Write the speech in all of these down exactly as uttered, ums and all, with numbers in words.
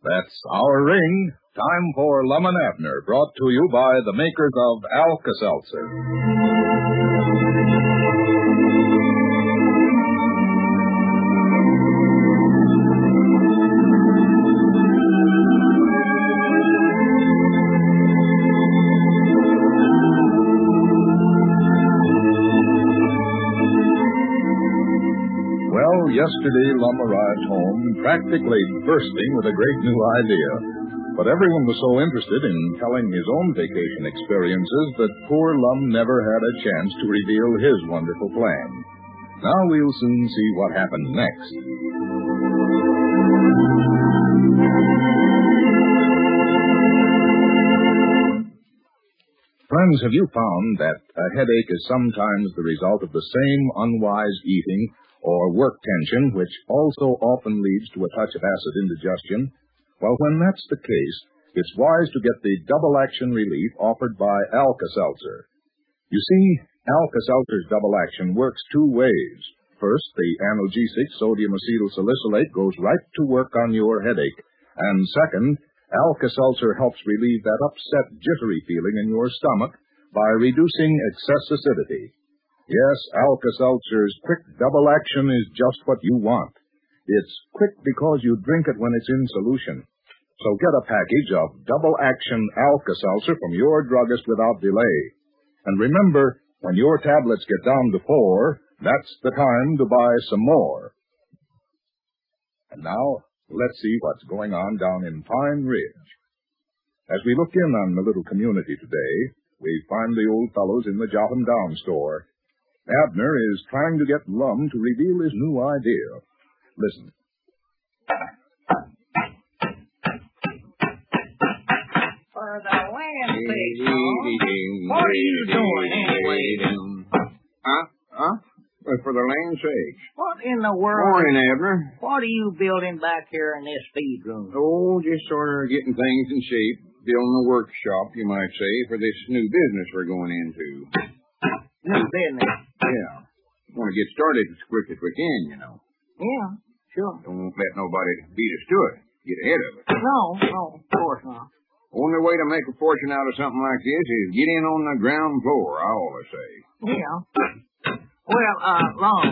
That's our ring. Time for Lum and Abner, brought to you by the makers of Alka-Seltzer. Well, yesterday Lum arrived home practically bursting with a great new idea. But everyone was so interested in telling his own vacation experiences that poor Lum never had a chance to reveal his wonderful plan. Now we'll soon see what happened next. Friends, have you found that a headache is sometimes the result of the same unwise eating or work tension, which also often leads to a touch of acid indigestion? Well, when that's the case, it's wise to get the double-action relief offered by Alka-Seltzer. You see, Alka-Seltzer's double action works two ways. First, the analgesic sodium acetylsalicylate goes right to work on your headache. And second, Alka-Seltzer helps relieve that upset, jittery feeling in your stomach by reducing excess acidity. Yes, Alka-Seltzer's quick double action is just what you want. It's quick because you drink it when it's in solution. So get a package of double-action Alka-Seltzer from your druggist without delay. And remember, when your tablets get down to four, that's the time to buy some more. And now, let's see what's going on down in Pine Ridge. As we look in on the little community today, we find the old fellows in the Jot 'em Down store. Abner is trying to get Lum to reveal his new idea. Listen. For the land sakes, what are you doing anyway? Huh? Huh? Well, for the land's sake. What in the world? Morning, Abner. What are you building back here in this feed room? Oh, just sort of getting things in shape. Building a workshop, you might say, for this new business we're going into. New business? Yeah. Want to get started as quick as we can, you know. Yeah, sure. Don't let nobody beat us to it. Get ahead of it. No, no, of course not. Only way to make a fortune out of something like this is get in on the ground floor, I always say. Yeah. Well, uh, Lum.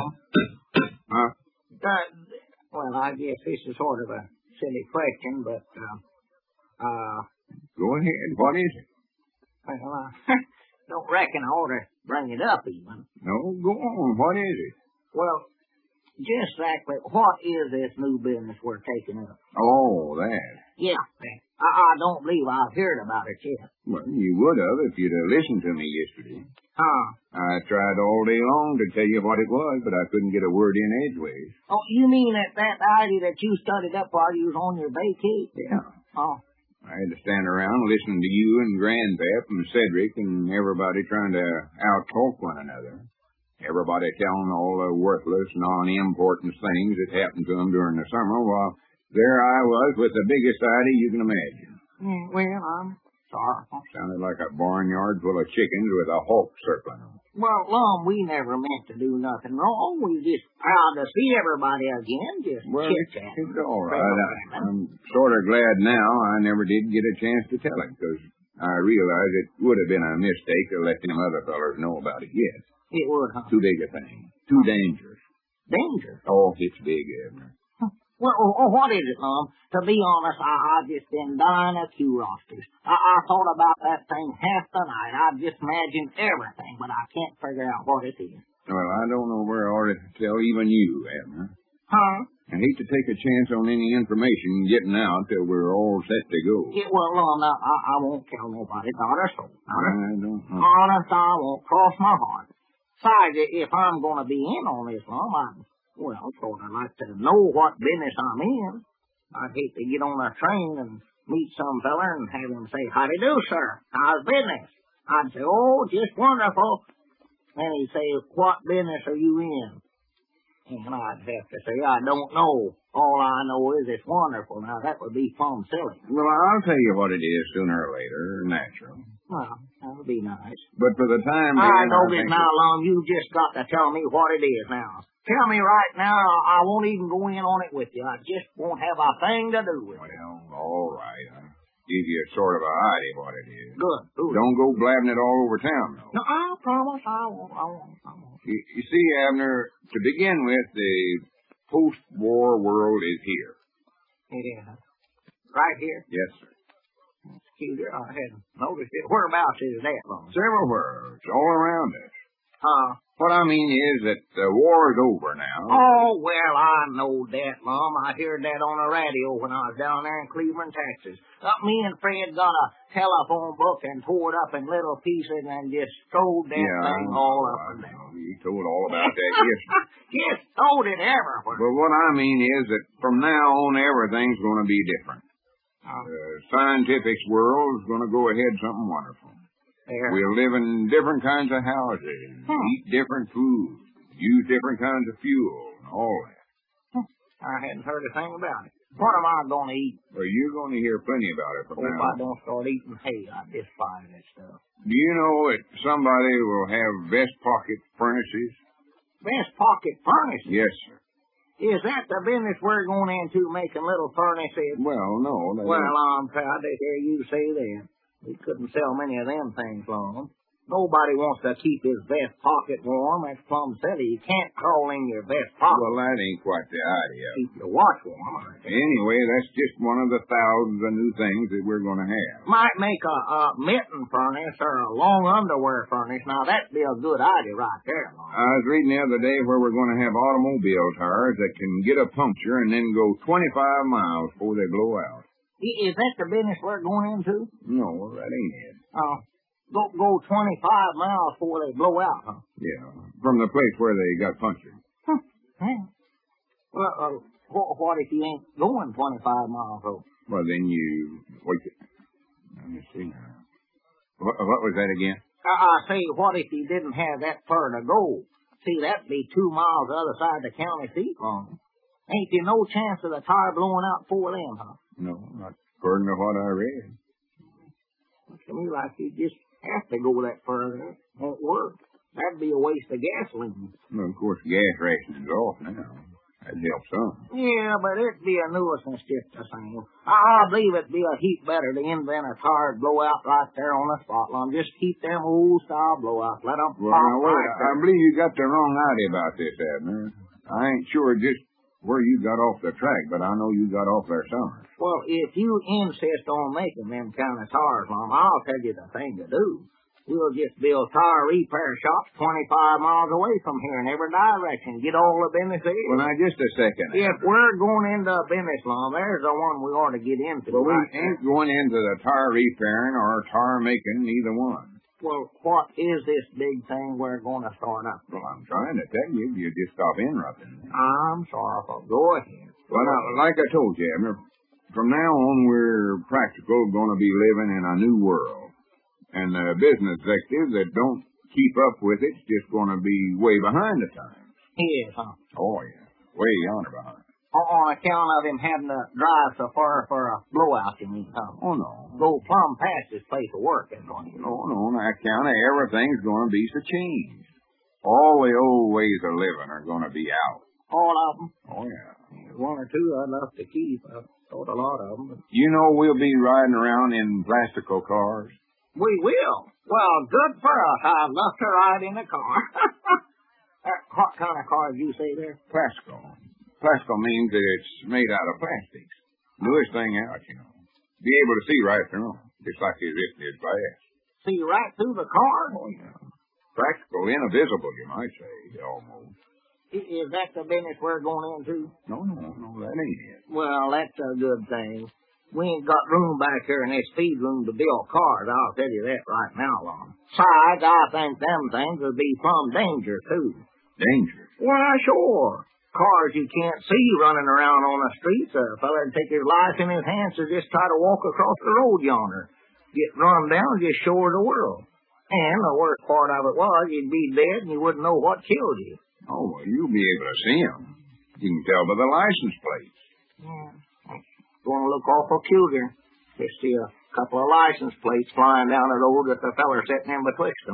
Huh? Uh, well, I guess this is sort of a silly question, but, uh, uh... Go ahead. What is it? Well, I don't reckon I ought to bring it up even. No, go on. What is it? Well, just exactly what is this new business we're taking up? Oh, that. Yeah. I, I don't believe I've heard about it yet. Well, you would have if you'd have listened to me yesterday. Huh? I tried all day long to tell you what it was, but I couldn't get a word in edgeways. Oh, you mean that that idea that you studied up while you was on your vacay? Yeah. Oh. I had to stand around listening to you and Grandpap and Cedric and everybody trying to out-talk one another. Everybody telling all the worthless, non-important things that happened to them during the summer, while there I was with the biggest idea you can imagine. Mm, well, I'm sorry. Sounded like a barnyard full of chickens with a hawk circling them. Well, Lum, we never meant to do nothing wrong. We just proud to see everybody again, just well, chit-chatting. It's all right. I, I'm sort of glad now I never did get a chance to tell him, because I realized it would have been a mistake to let them other fellers know about it yet. It would, huh? Too big a thing. Too dangerous. Danger? Oh, it's big, Abner. Well, oh, what is it, Lum? To be honest, I, I've just been dying of curiosity. I, I thought about that thing half the night. I've just imagined everything, but I can't figure out what it is. Well, I don't know where I ought to tell even you, Abner. Huh? I hate to take a chance on any information getting out till we're all set to go. Yeah, well, Lum, I, I won't tell nobody, not a soul. I don't know. Honest, I won't cross my heart. Besides, if I'm going to be in on this, Lum, I'd, well, sort of like to know what business I'm in. I'd hate to get on a train and meet some feller and have him say, "How do you do, sir? How's business?" I'd say, "Oh, just wonderful." And he'd say, "What business are you in?" And I'd have to say, "I don't know. All I know is it's wonderful." Now, that would be plumb silly. Well, I'll tell you what it is sooner or later, natural. Well, that would be nice. But for the time being, I know I this think now, it... Lum. You just got to tell me what it is now. Tell me right now, I won't even go in on it with you. I just won't have a thing to do with it. Well, all right. I'll give you sort of a idea what it is. Good. Good. Don't go blabbing it all over town, though. No, I promise I won't. I won't. I won't. You, you see, Abner, to begin with, the post-war world is here. It is. Right here? Yes, sir. That's cute. I hadn't noticed it. Whereabouts is that, Long? Everywhere. It's all around us. Uh, What I mean is that the war is over now. oh, well, I know that, Mom. I heard that on the radio when I was down there in Cleveland, Texas. Uh, me and Fred got a telephone book and tore it up in little pieces and just throwed that yeah, thing all up I and down. know. You told all about that, yes. Just throwed it everywhere. But what I mean is that from now on, everything's going to be different. Uh, The scientific world is going to go ahead something wonderful. there. We'll live in different kinds of houses, Hmm. eat different food, use different kinds of fuel, and all that. I hadn't heard a thing about it. What am I going to eat? Well, you're going to hear plenty about it from Oh, if now I on. don't start eating hay, I despise that stuff. Do you know that somebody will have vest pocket furnaces? Best pocket furnaces. Yes, sir. Is that the business we're going into, making little furnaces? Well, no. They Well, I'm proud to hear you say that. We couldn't sell many of them things long. Nobody wants to keep his vest pocket warm. That's plumb silly. You can't crawl in your vest pocket. Well, that ain't quite the idea. Keep your watch warm. I think. Anyway, that's just one of the thousands of new things that we're going to have. Might make a, a mitten furnace or a long underwear furnace. Now, that'd be a good idea right there, Long. I was reading the other day where we're going to have automobile tires that can get a puncture and then go twenty-five miles before they blow out. I- Is that the business we're going into? No, that ain't it. Uh, go, go twenty-five miles before they blow out, huh? Yeah, from the place where they got punctured. Huh. Yeah. Well, uh, what, what if you ain't going twenty-five miles, though? Well, then you... Wait, let me see now. What, what was that again? I, I say, what if you didn't have that far to go? See, that'd be two miles the other side of the county seat long. Ain't there no chance of the tire blowing out before then, huh? No, not according to what I read. Looks to me like you just have to go that further. Won't work. That'd be a waste of gasoline. Well, of course, gas rationing's off now. That'd help some. Yeah, but it'd be a nuisance just the same. I, I believe it'd be a heap better to invent a tire blowout right there on the spot line. Just keep them old style blowouts. Let them Well, pop now, wait, right I there. believe you got the wrong idea about this, Abner. I ain't sure just where you got off the track, but I know you got off there somewhere. Well, if you insist on making them kind of tires, Mom, I'll tell you the thing to do. We'll just build tire repair shops twenty-five miles away from here in every direction. Get all the business there. Well, now, just a second. If we're going into a business, Mom, there's the one we ought to get into. Well, we right there. ain't going into the tire repairing or tire making, neither one. Well, what is this big thing we're going to start up? Well, I'm trying to tell you, you just stop interrupting me. I'm sorry, but go ahead. Well, now, like I told you, Abner, from now on, we're practical going to be living in a new world. And the business executives that don't keep up with it's just going to be way behind the times. He is, huh? Oh, yeah. Way yonder behind. On on account of him having to drive so far for a blowout, you mean, huh? Oh, no. Go plumb past his place of work, that's what you know. No, no, on account of everything's going to be so changed. All the old ways of living are going to be out. All of them. Oh, yeah. There's one or two I'd love to keep. I've thought a lot of them. But You know we'll be riding around in plastical cars. we will. Well, good for us. I'd love to ride in a car. Uh, what kind of car did you say there? Plastical. Plastical means that it's made out of plastics. Newest thing out, you know. Be able to see right through 'em, just like as if it's glass. See right through the car? Oh, yeah. Practical, invisible, you might say, almost. I- Is that the business we're going into? No, no, no, that ain't it. Well, that's a good thing. We ain't got room back here in this feed room to build cars, I'll tell you that right now, Lon. Besides, I think them things would be plumb danger, too. Danger. Why, sure. Cars you can't see running around on the streets. A feller would take his life in his hands to just try to walk across the road yonder. Get run down, just show the world. And the worst part of it was, you'd be dead and you wouldn't know what killed you. Oh, well, you'll be able to see 'em. You can tell by the license plates. Yeah. Going to look awful peculiar. Just see a couple of license plates flying down the road with the feller sitting in betwixt them.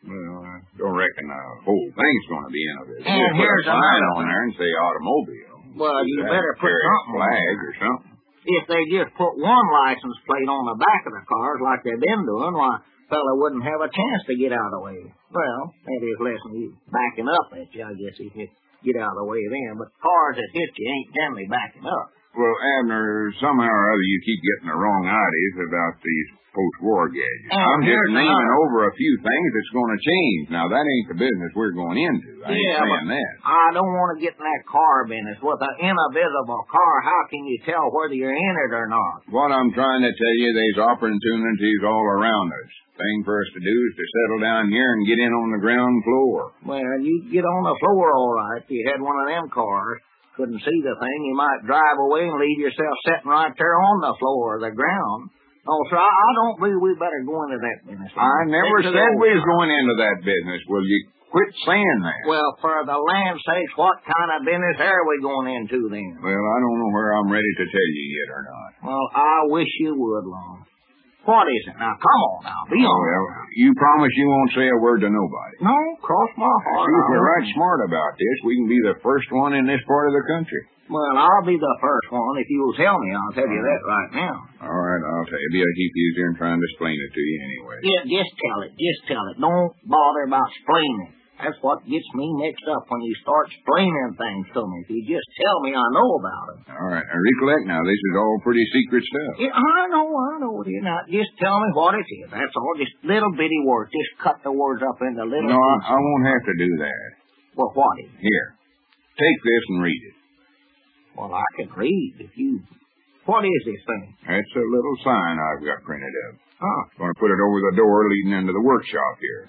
Well, I don't reckon the whole thing's going to be in of it. And We'll here's put a sign another on there and say automobile. Well, you Have better to put carry a something on flag there. or something. If they just put one license plate on the back of the cars like they've been doing, why, a fella wouldn't have a chance to get out of the way. Well, that is less than you backing up at you, I guess, if you get out of the way then. But cars that hit you ain't generally backing up. Well, Abner, somehow or other you keep getting the wrong ideas about these post-war gadgets. And I'm just here's naming another. over a few things that's going to change. Now, that ain't the business we're going into. I ain't Yeah, saying but that. I don't want to get in that car business. With an invisible car, how can you tell whether you're in it or not? What I'm trying to tell you, there's opportunities all around us. Thing for us to do is to settle down here and get in on the ground floor. Well, you'd get on the floor all right if you had one of them cars. Couldn't see the thing, you might drive away and leave yourself sitting right there on the floor or the ground. No, sir, I, I don't believe we better go into that business. I never Stick to said the we old was car. going into that business. Will you quit saying that? Well, for the land's sakes, what kind of business are we going into then? Well, I don't know where I'm ready to tell you yet or not. Well, I wish you would, Long. What is it? Now, come on now, be Oh, on. well, you promise you won't say a word to nobody. No, cross my heart. See, if we're I right won't. smart about this, we can be the first one in this part of the country. Well, I'll be the first one. If you'll tell me, I'll tell you that right now. All right, I'll tell you. It'll be a heap easier than trying to explain it to you anyway. Yeah, just tell it. Just tell it. Don't bother about explaining. That's what gets me mixed up when you start explaining things to me. If you just tell me, I know about it. All right, now recollect now, this is all pretty secret stuff. Yeah, I know, I know it is. Now, just tell me what it is. That's all. Just little bitty words. Just cut the words up into little No, I, pieces. I won't have to do that. Well, what is it? Here, take this and read it. Well, I can read if you... What is this thing? That's a little sign I've got printed up. Huh. I'm going to put it over the door leading into the workshop here.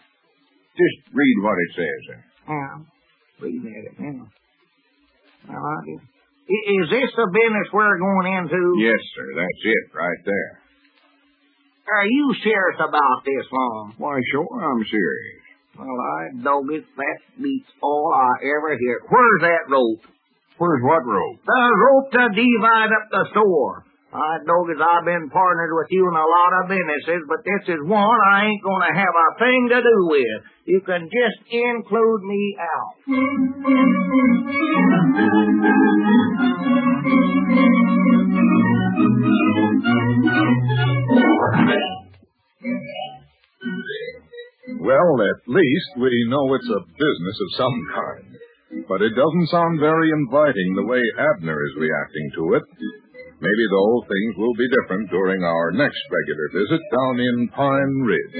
Just read what it says there. Yeah, reading at it now. Well, I guess. I- Is this the business we're going into? Yes, sir, that's it right there. Are you serious about this, Long? Why, sure, I'm serious. Well, I dog it. That beats all I ever hear. Where's that rope? Where's what rope? The rope to divide up the store. I dog it. I've been partnered with you in a lot of businesses, but this is one I ain't going to have a thing to do with. You can just include me out. Well, at least we know it's a business of some kind. But it doesn't sound very inviting the way Abner is reacting to it. Maybe, though, things will be different during our next regular visit down in Pine Ridge.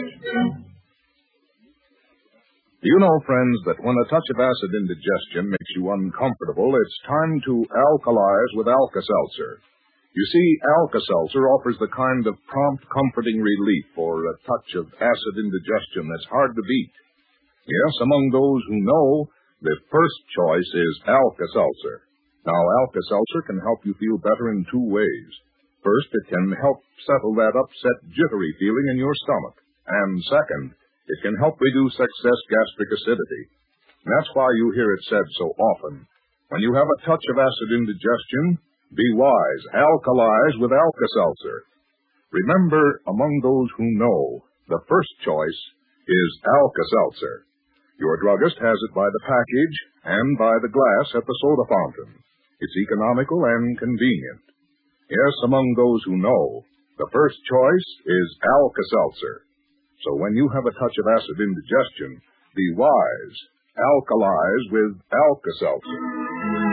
You know, friends, that when a touch of acid indigestion makes you uncomfortable, it's time to alkalize with Alka-Seltzer. You see, Alka-Seltzer offers the kind of prompt, comforting relief for a touch of acid indigestion that's hard to beat. Yes, among those who know, the first choice is Alka-Seltzer. Now, Alka-Seltzer can help you feel better in two ways. First, it can help settle that upset, jittery feeling in your stomach. And second, it can help reduce excess gastric acidity. That's why you hear it said so often. When you have a touch of acid indigestion, be wise. Alkalize with Alka-Seltzer. Remember, among those who know, the first choice is Alka-Seltzer. Your druggist has it by the package and by the glass at the soda fountain. It's economical and convenient. Yes, among those who know, the first choice is Alka-Seltzer. So when you have a touch of acid indigestion, be wise. Alkalize with Alka-Seltzer.